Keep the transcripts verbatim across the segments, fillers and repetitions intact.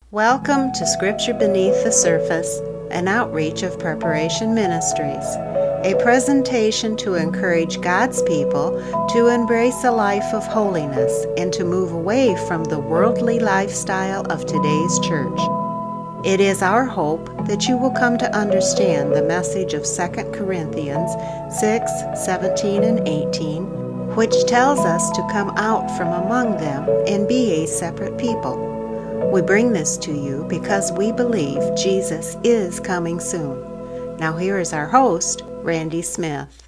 Welcome to Scripture Beneath the Surface, an outreach of Preparation Ministries, a presentation to encourage God's people to embrace a life of holiness and to move away from the worldly lifestyle of today's church. It is our hope that you will come to understand the message of Second Corinthians six, seventeen, and eighteen, which tells us to come out from among them and be a separate people. We bring this to you because we believe Jesus is coming soon. Now here is our host, Randy Smith.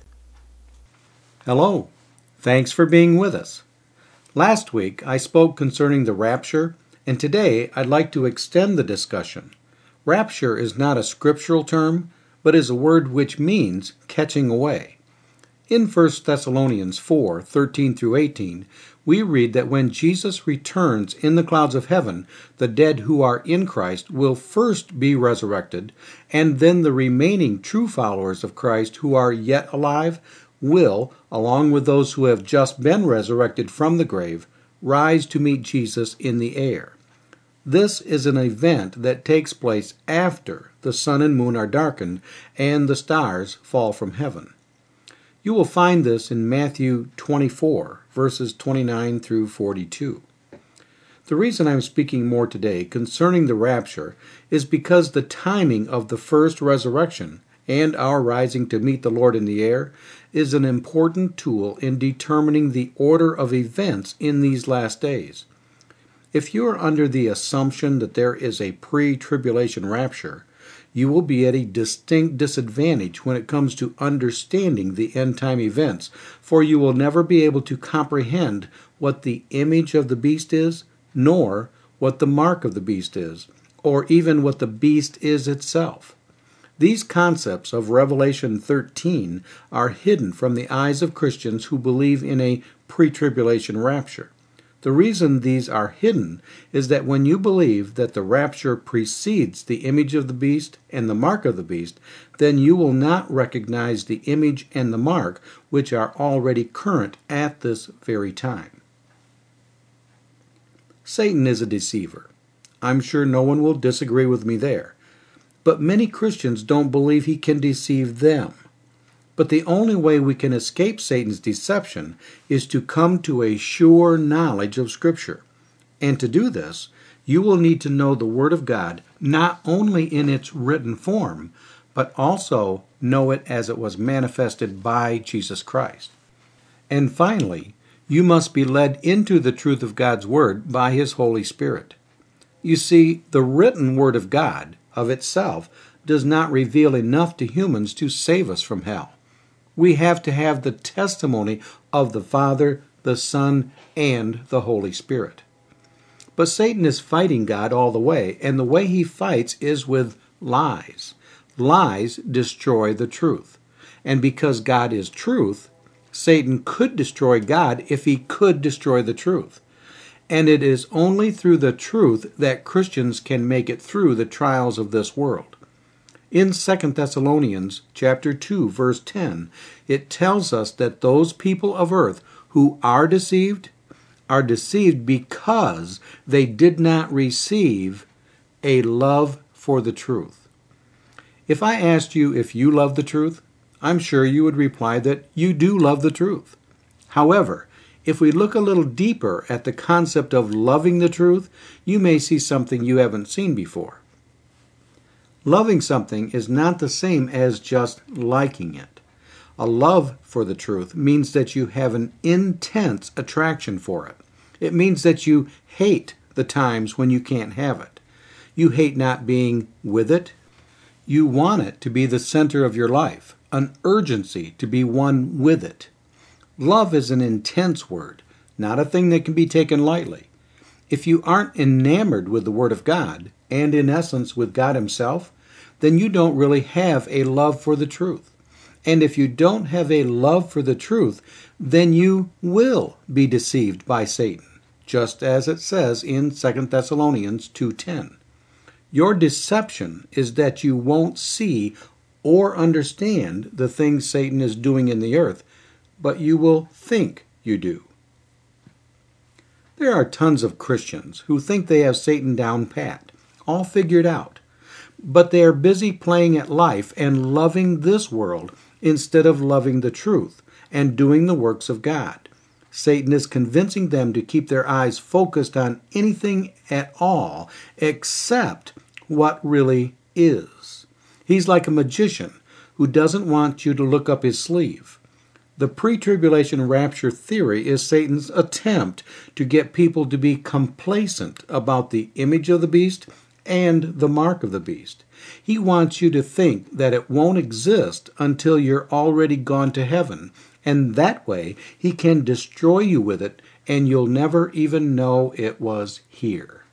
Hello. Thanks for being with us. Last week I spoke concerning the rapture, and today I'd like to extend the discussion. Rapture is not a scriptural term, but is a word which means catching away. In First Thessalonians four, thirteen through eighteen, we read that when Jesus returns in the clouds of heaven, the dead who are in Christ will first be resurrected, and then the remaining true followers of Christ who are yet alive will, along with those who have just been resurrected from the grave, rise to meet Jesus in the air. This is an event that takes place after the sun and moon are darkened and the stars fall from heaven. You will find this in Matthew twenty-four, verses twenty-nine through forty-two. The reason I'm speaking more today concerning the rapture is because the timing of the first resurrection and our rising to meet the Lord in the air is an important tool in determining the order of events in these last days. If you are under the assumption that there is a pre-tribulation rapture, you will be at a distinct disadvantage when it comes to understanding the end-time events, for you will never be able to comprehend what the image of the beast is, nor what the mark of the beast is, or even what the beast is itself. These concepts of Revelation thirteen are hidden from the eyes of Christians who believe in a pre-tribulation rapture. The reason these are hidden is that when you believe that the rapture precedes the image of the beast and the mark of the beast, then you will not recognize the image and the mark which are already current at this very time. Satan is a deceiver. I'm sure no one will disagree with me there. But many Christians don't believe he can deceive them. But the only way we can escape Satan's deception is to come to a sure knowledge of Scripture. And to do this, you will need to know the Word of God not only in its written form, but also know it as it was manifested by Jesus Christ. And finally, you must be led into the truth of God's Word by His Holy Spirit. You see, the written Word of God, of itself, does not reveal enough to humans to save us from hell. We have to have the testimony of the Father, the Son, and the Holy Spirit. But Satan is fighting God all the way, and the way he fights is with lies. Lies destroy the truth. And because God is truth, Satan could destroy God if he could destroy the truth. And it is only through the truth that Christians can make it through the trials of this world. In Second Thessalonians chapter two, verse ten, it tells us that those people of earth who are deceived are deceived because they did not receive a love for the truth. If I asked you if you love the truth, I'm sure you would reply that you do love the truth. However, if we look a little deeper at the concept of loving the truth, you may see something you haven't seen before. Loving something is not the same as just liking it. A love for the truth means that you have an intense attraction for it. It means that you hate the times when you can't have it. You hate not being with it. You want it to be the center of your life, an urgency to be one with it. Love is an intense word, not a thing that can be taken lightly. If you aren't enamored with the Word of God, and in essence with God Himself, then you don't really have a love for the truth. And if you don't have a love for the truth, then you will be deceived by Satan, just as it says in Second Thessalonians two ten. Your deception is that you won't see or understand the things Satan is doing in the earth, but you will think you do. There are tons of Christians who think they have Satan down pat, all figured out. But they are busy playing at life and loving this world instead of loving the truth and doing the works of God. Satan is convincing them to keep their eyes focused on anything at all except what really is. He's like a magician who doesn't want you to look up his sleeve. The pre-tribulation rapture theory is Satan's attempt to get people to be complacent about the image of the beast and the mark of the beast. He wants you to think that it won't exist until you're already gone to heaven, and that way he can destroy you with it, and you'll never even know it was here.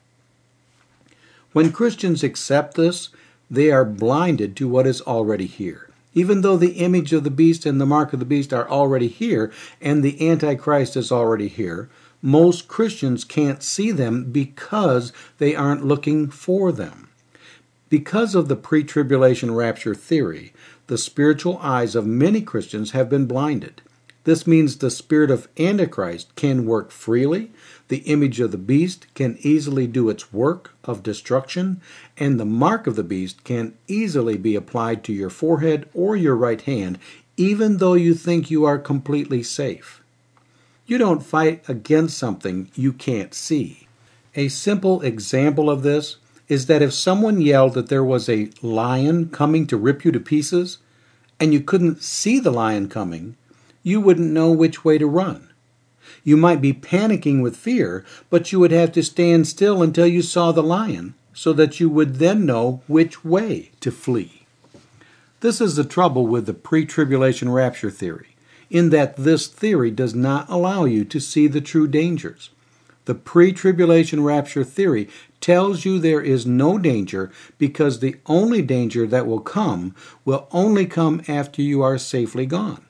When Christians accept this, they are blinded to what is already here. Even though the image of the beast and the mark of the beast are already here, and the Antichrist is already here, most Christians can't see them because they aren't looking for them. Because of the pre-tribulation rapture theory, the spiritual eyes of many Christians have been blinded. This means the spirit of Antichrist can work freely, the image of the beast can easily do its work of destruction, and the mark of the beast can easily be applied to your forehead or your right hand, even though you think you are completely safe. You don't fight against something you can't see. A simple example of this is that if someone yelled that there was a lion coming to rip you to pieces, and you couldn't see the lion coming, you wouldn't know which way to run. You might be panicking with fear, but you would have to stand still until you saw the lion, so that you would then know which way to flee. This is the trouble with the pre-tribulation rapture theory, in that this theory does not allow you to see the true dangers. The pre-tribulation rapture theory tells you there is no danger because the only danger that will come will only come after you are safely gone.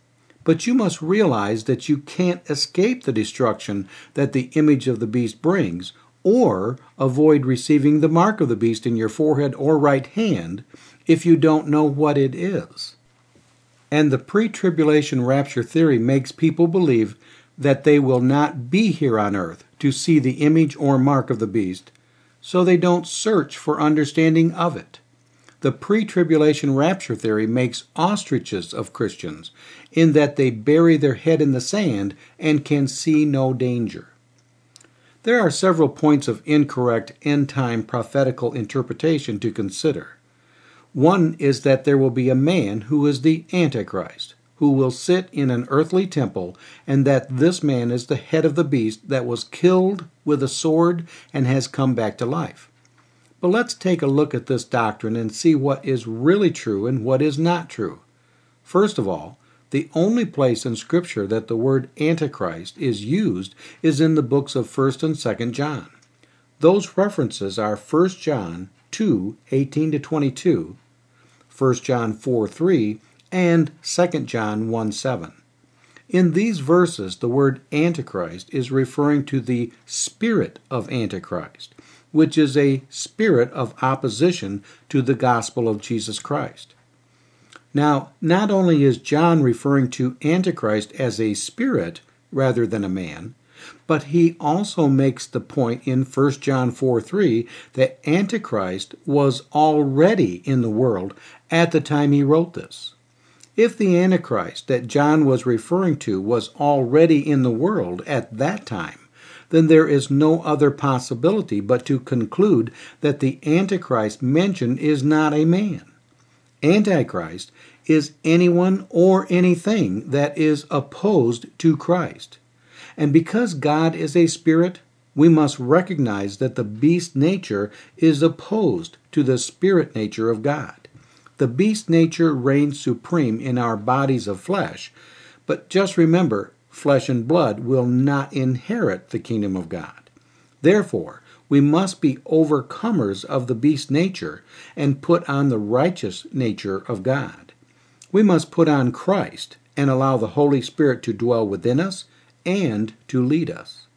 But you must realize that you can't escape the destruction that the image of the beast brings, or avoid receiving the mark of the beast in your forehead or right hand if you don't know what it is. And the pre-tribulation rapture theory makes people believe that they will not be here on earth to see the image or mark of the beast, so they don't search for understanding of it. The pre-tribulation rapture theory makes ostriches of Christians in that they bury their head in the sand and can see no danger. There are several points of incorrect end-time prophetical interpretation to consider. One is that there will be a man who is the Antichrist, who will sit in an earthly temple, and that this man is the head of the beast that was killed with a sword and has come back to life. But let's take a look at this doctrine and see what is really true and what is not true. First of all, the only place in Scripture that the word Antichrist is used is in the books of First and Second John. Those references are First John two, eighteen to twenty-two, First John four, three, and Second John one, seven. In these verses, the word Antichrist is referring to the spirit of Antichrist, which is a spirit of opposition to the gospel of Jesus Christ. Now, not only is John referring to Antichrist as a spirit rather than a man, but he also makes the point in First John four, three that Antichrist was already in the world at the time he wrote this. If the Antichrist that John was referring to was already in the world at that time, then there is no other possibility but to conclude that the Antichrist mentioned is not a man. Antichrist is anyone or anything that is opposed to Christ. And because God is a spirit, we must recognize that the beast nature is opposed to the spirit nature of God. The beast nature reigns supreme in our bodies of flesh, but just remember, flesh and blood will not inherit the kingdom of God. Therefore, we must be overcomers of the beast nature and put on the righteous nature of God. We must put on Christ and allow the Holy Spirit to dwell within us and to lead us.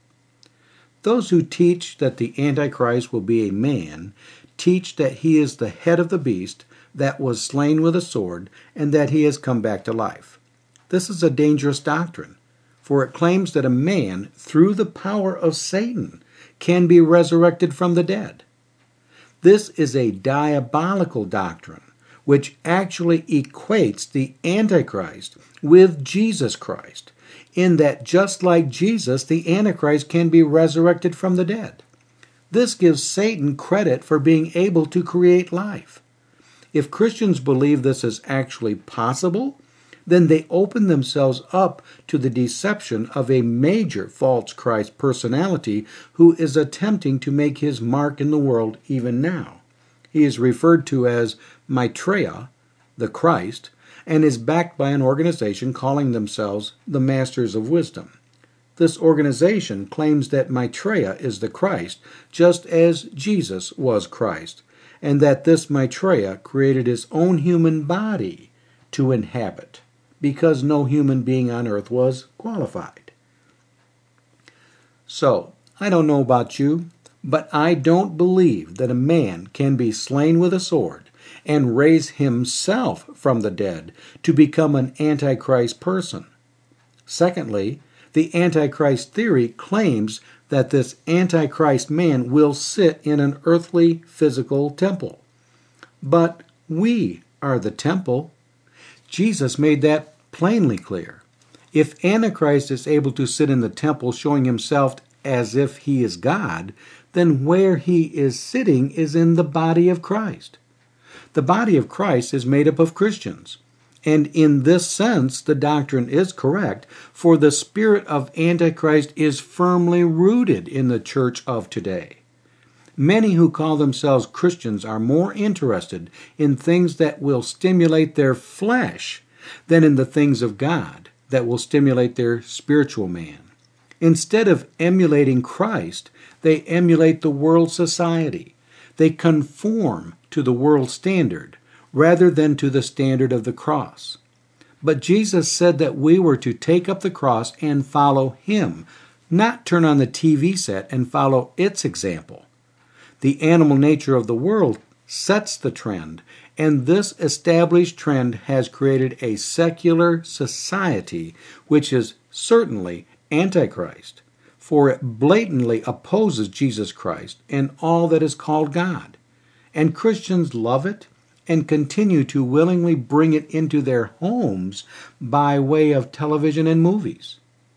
Those who teach that the Antichrist will be a man teach that he is the head of the beast that was slain with a sword and that he has come back to life. This is a dangerous doctrine, for it claims that a man, through the power of Satan, can be resurrected from the dead. This is a diabolical doctrine, which actually equates the Antichrist with Jesus Christ, in that just like Jesus, the Antichrist can be resurrected from the dead. This gives Satan credit for being able to create life. If Christians believe this is actually possible, then they open themselves up to the deception of a major false Christ personality who is attempting to make his mark in the world even now. He is referred to as Maitreya, the Christ, and is backed by an organization calling themselves the Masters of Wisdom. This organization claims that Maitreya is the Christ, just as Jesus was Christ, and that this Maitreya created his own human body to inhabit, because no human being on earth was qualified. So, I don't know about you, but I don't believe that a man can be slain with a sword and raise himself from the dead to become an Antichrist person. Secondly, the Antichrist theory claims that this Antichrist man will sit in an earthly physical temple. But we are the temple. Jesus made that plainly clear. If Antichrist is able to sit in the temple showing himself as if he is God, then where he is sitting is in the body of Christ. The body of Christ is made up of Christians. And in this sense, the doctrine is correct, for the spirit of Antichrist is firmly rooted in the church of today. Many who call themselves Christians are more interested in things that will stimulate their flesh than in the things of God that will stimulate their spiritual man. Instead of emulating Christ, they emulate the world society. They conform to the world standard rather than to the standard of the cross. But Jesus said that we were to take up the cross and follow him, not turn on the T V set and follow its example. The animal nature of the world sets the trend, and this established trend has created a secular society which is certainly Antichrist, for it blatantly opposes Jesus Christ and all that is called God. And Christians love it and continue to willingly bring it into their homes by way of television and movies.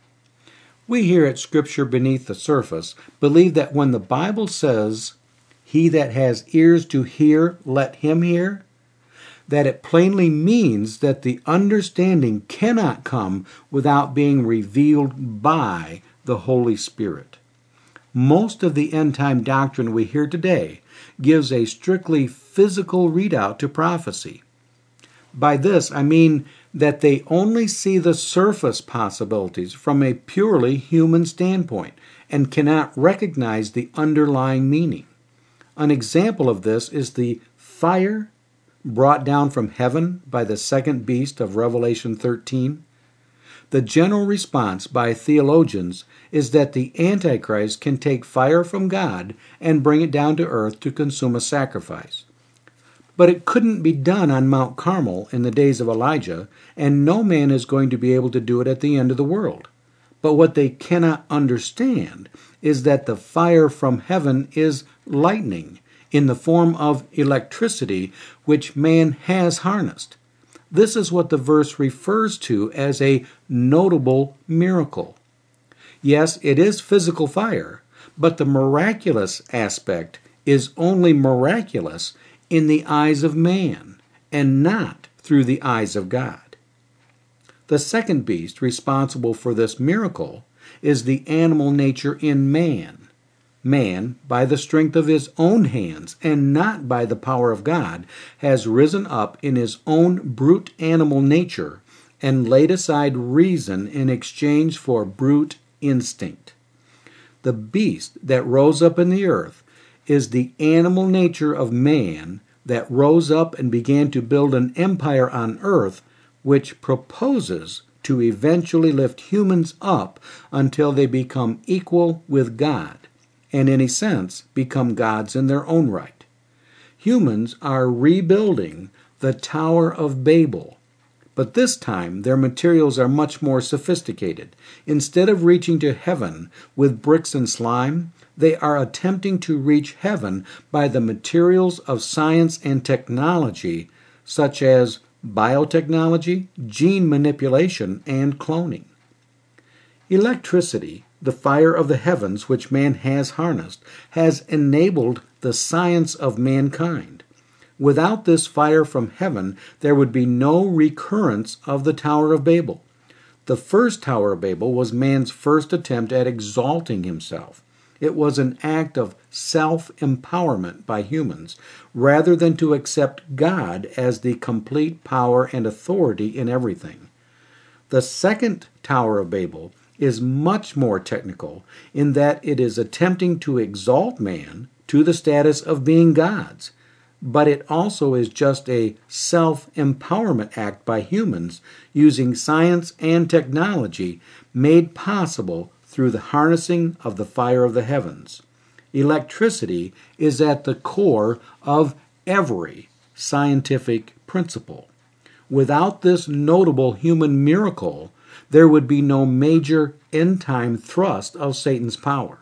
We here at Scripture Beneath the Surface believe that when the Bible says, "He that has ears to hear, let him hear," that it plainly means that the understanding cannot come without being revealed by the Holy Spirit. Most of the end-time doctrine we hear today gives a strictly physical readout to prophecy. By this, I mean that they only see the surface possibilities from a purely human standpoint and cannot recognize the underlying meaning. An example of this is the fire brought down from heaven by the second beast of Revelation thirteen. The general response by theologians is that the Antichrist can take fire from God and bring it down to earth to consume a sacrifice. But it couldn't be done on Mount Carmel in the days of Elijah, and no man is going to be able to do it at the end of the world. But what they cannot understand is that the fire from heaven is lightning in the form of electricity, which man has harnessed. This is what the verse refers to as a notable miracle. Yes, it is physical fire, but the miraculous aspect is only miraculous in the eyes of man and not through the eyes of God. The second beast responsible for this miracle is the animal nature in man. Man, by the strength of his own hands and not by the power of God, has risen up in his own brute animal nature and laid aside reason in exchange for brute instinct. The beast that rose up in the earth is the animal nature of man that rose up and began to build an empire on earth which proposes to eventually lift humans up until they become equal with God, and in a sense become gods in their own right. Humans are rebuilding the Tower of Babel, But this time, their materials are much more sophisticated. Instead of reaching to heaven with bricks and slime, they are attempting to reach heaven by the materials of science and technology, such as biotechnology, gene manipulation, and cloning. Electricity, the fire of the heavens which man has harnessed, has enabled the science of mankind. Without this fire from heaven, there would be no recurrence of the Tower of Babel. The first Tower of Babel was man's first attempt at exalting himself. It was an act of self-empowerment by humans, rather than to accept God as the complete power and authority in everything. The second Tower of Babel is much more technical in that it is attempting to exalt man to the status of being gods, but it also is just a self-empowerment act by humans using science and technology made possible through the harnessing of the fire of the heavens. Electricity is at the core of every scientific principle. Without this notable human miracle, there would be no major end-time thrust of Satan's power.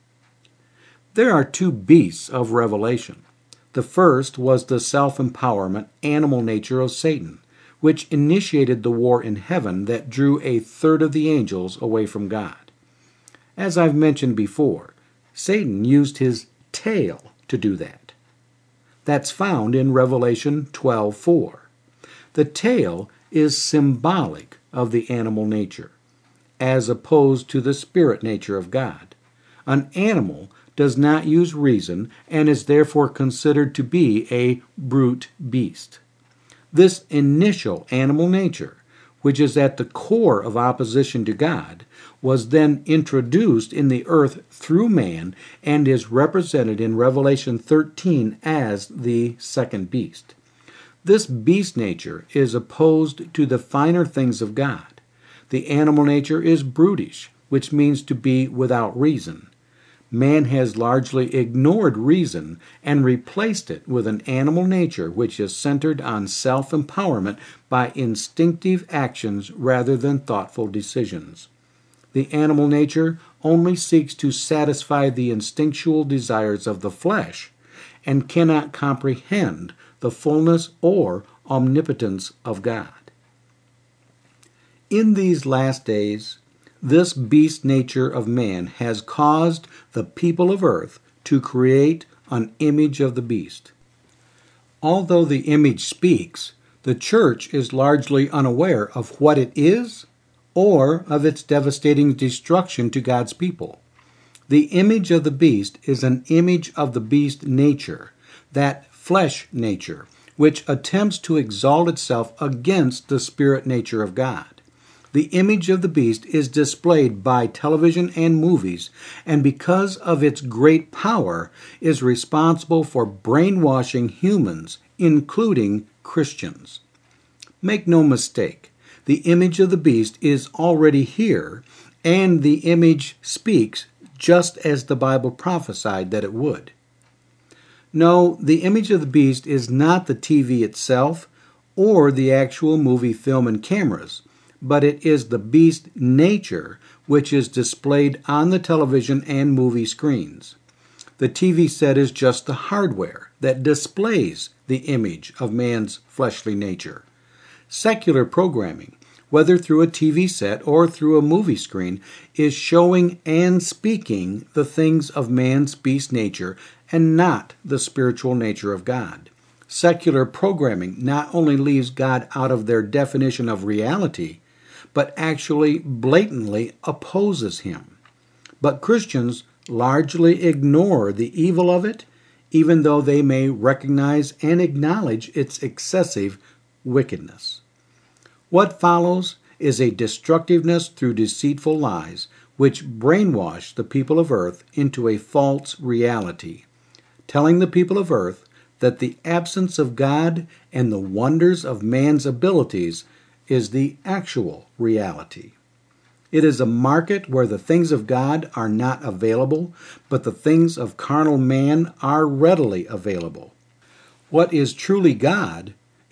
There are two beasts of Revelation. The first was the self-empowerment animal nature of Satan, which initiated the war in heaven that drew a third of the angels away from God. As I've mentioned before, Satan used his tail to do that. That's found in Revelation twelve four. The tail is symbolic of the animal nature, as opposed to the spirit nature of God. An animal does not use reason and is therefore considered to be a brute beast. This initial animal nature, which is at the core of opposition to God, was then introduced in the earth through man and is represented in Revelation thirteen as the second beast. This beast nature is opposed to the finer things of God. The animal nature is brutish, which means to be without reason. Man has largely ignored reason and replaced it with an animal nature which is centered on self-empowerment by instinctive actions rather than thoughtful decisions. The animal nature only seeks to satisfy the instinctual desires of the flesh and cannot comprehend the fullness or omnipotence of God. In these last days, this beast nature of man has caused the people of earth to create an image of the beast. Although the image speaks, the church is largely unaware of what it is or of its devastating destruction to God's people. The image of the beast is an image of the beast nature, that flesh nature, which attempts to exalt itself against the spirit nature of God. The image of the beast is displayed by television and movies, and because of its great power, is responsible for brainwashing humans, including Christians. Make no mistake, the image of the beast is already here, and the image speaks just as the Bible prophesied that it would. No, the image of the beast is not the T V itself or the actual movie film and cameras, but it is the beast nature which is displayed on the television and movie screens. The T V set is just the hardware that displays the image of man's fleshly nature. Secular programming, whether through a T V set or through a movie screen, is showing and speaking the things of man's beast nature and not the spiritual nature of God. Secular programming not only leaves God out of their definition of reality, but actually blatantly opposes him. But Christians largely ignore the evil of it, even though they may recognize and acknowledge its excessive wickedness. What follows is a destructiveness through deceitful lies, which brainwash the people of earth into a false reality, telling the people of earth that the absence of God and the wonders of man's abilities is the actual reality. It is a market where the things of God are not available, but the things of carnal man are readily available. What is truly God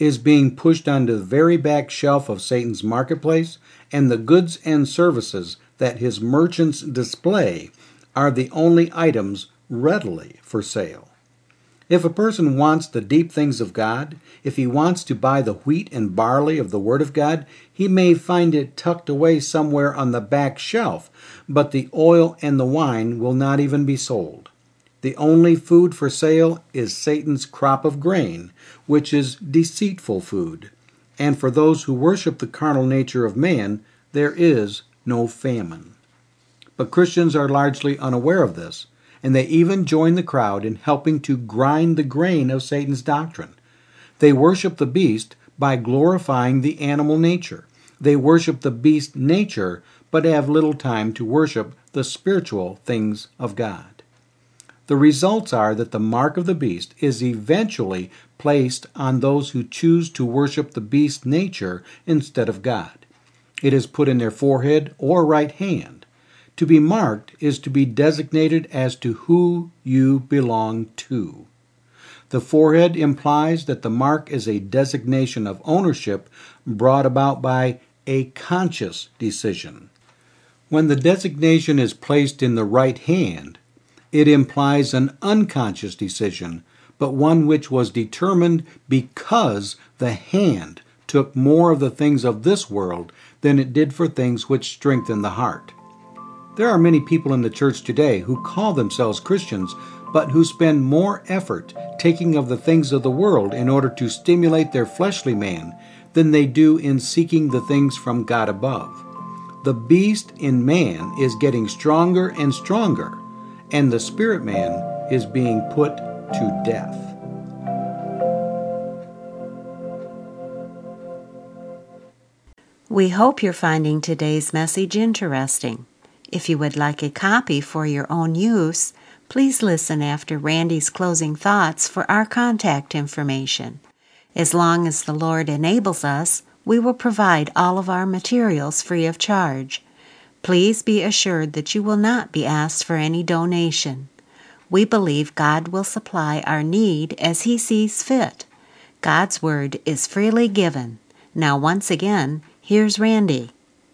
is being pushed onto the very back shelf of Satan's marketplace, and the goods and services that his merchants display are the only items readily for sale. If a person wants the deep things of God, if he wants to buy the wheat and barley of the Word of God, he may find it tucked away somewhere on the back shelf, but the oil and the wine will not even be sold. The only food for sale is Satan's crop of grain, which is deceitful food. And for those who worship the carnal nature of man, there is no famine. But Christians are largely unaware of this, and they even join the crowd in helping to grind the grain of Satan's doctrine. They worship the beast by glorifying the animal nature. They worship the beast nature, but have little time to worship the spiritual things of God. The results are that the mark of the beast is eventually placed on those who choose to worship the beast nature instead of God. It is put in their forehead or right hand. To be marked is to be designated as to who you belong to. The forehead implies that the mark is a designation of ownership brought about by a conscious decision. When the designation is placed in the right hand, it implies an unconscious decision, but one which was determined because the hand took more of the things of this world than it did for things which strengthen the heart. There are many people in the church today who call themselves Christians, but who spend more effort taking of the things of the world in order to stimulate their fleshly man than they do in seeking the things from God above. The beast in man is getting stronger and stronger, and the spirit man is being put to death. We hope you're finding today's message interesting. If you would like a copy for your own use, please listen after Randy's closing thoughts for our contact information. As long as the Lord enables us, we will provide all of our materials free of charge. Please be assured that you will not be asked for any donation. We believe God will supply our need as He sees fit. God's Word is freely given. Now once again, here's Randy.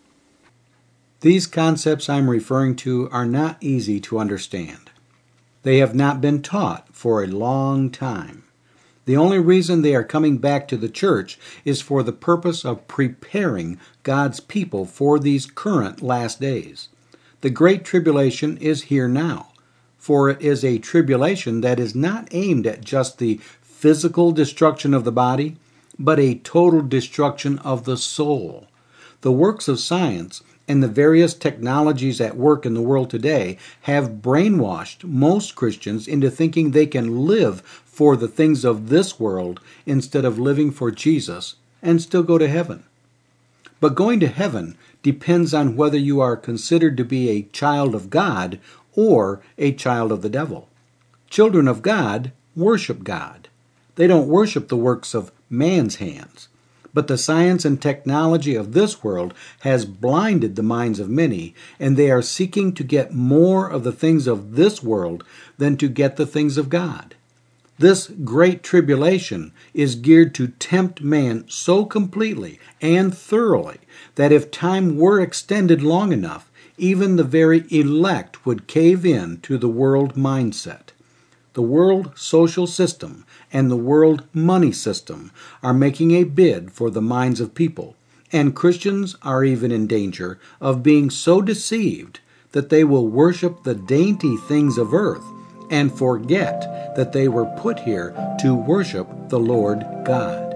These concepts I'm referring to are not easy to understand. They have not been taught for a long time. The only reason they are coming back to the church is for the purpose of preparing God's people for these current last days. The Great Tribulation is here now, for it is a tribulation that is not aimed at just the physical destruction of the body, but a total destruction of the soul. The works of science and the various technologies at work in the world today have brainwashed most Christians into thinking they can live for the things of this world instead of living for Jesus and still go to heaven. But going to heaven depends on whether you are considered to be a child of God or a child of the devil. Children of God worship God. They don't worship the works of man's hands. But the science and technology of this world has blinded the minds of many, and they are seeking to get more of the things of this world than to get the things of God. This great tribulation is geared to tempt man so completely and thoroughly that if time were extended long enough, even the very elect would cave in to the world mindset. The world social system and the world money system are making a bid for the minds of people, and Christians are even in danger of being so deceived that they will worship the dainty things of earth and forget that they were put here to worship the Lord God.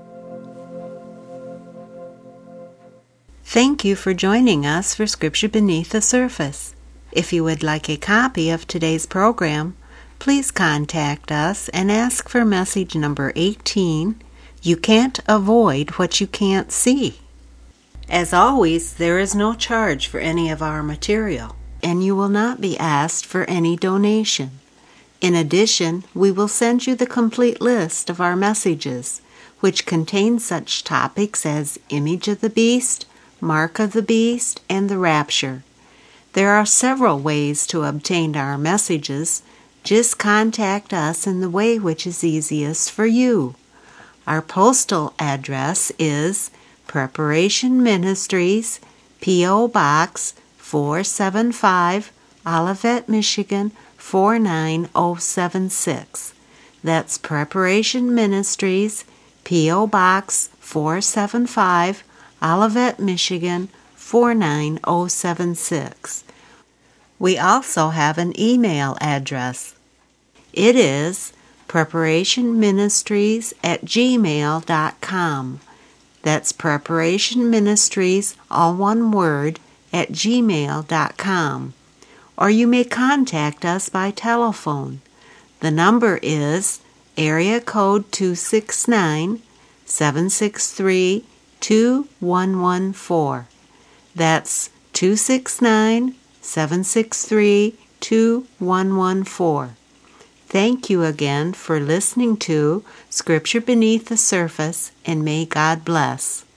Thank you for joining us for Scripture Beneath the Surface. If you would like a copy of today's program, please contact us and ask for message number eighteen, You Can't Avoid What You Can't See. As always, there is no charge for any of our material, and you will not be asked for any donation. In addition, we will send you the complete list of our messages, which contain such topics as Image of the Beast, Mark of the Beast, and the Rapture. There are several ways to obtain our messages. Just contact us in the way which is easiest for you. Our postal address is Preparation Ministries, P O. Box four seven five, Olivet, Michigan four nine zero seven six. That's Preparation Ministries, P O. Box four seven five, Olivet, Michigan four nine zero seven six. We also have an email address. It is preparationministries at gmail dot com. That's preparationministries, all one word, at gmail dot com. Or you may contact us by telephone. The number is area code two six nine, seven six three, two one one four. That's two six nine, seven six three, two one one four. Thank you again for listening to Scripture Beneath the Surface, and may God bless.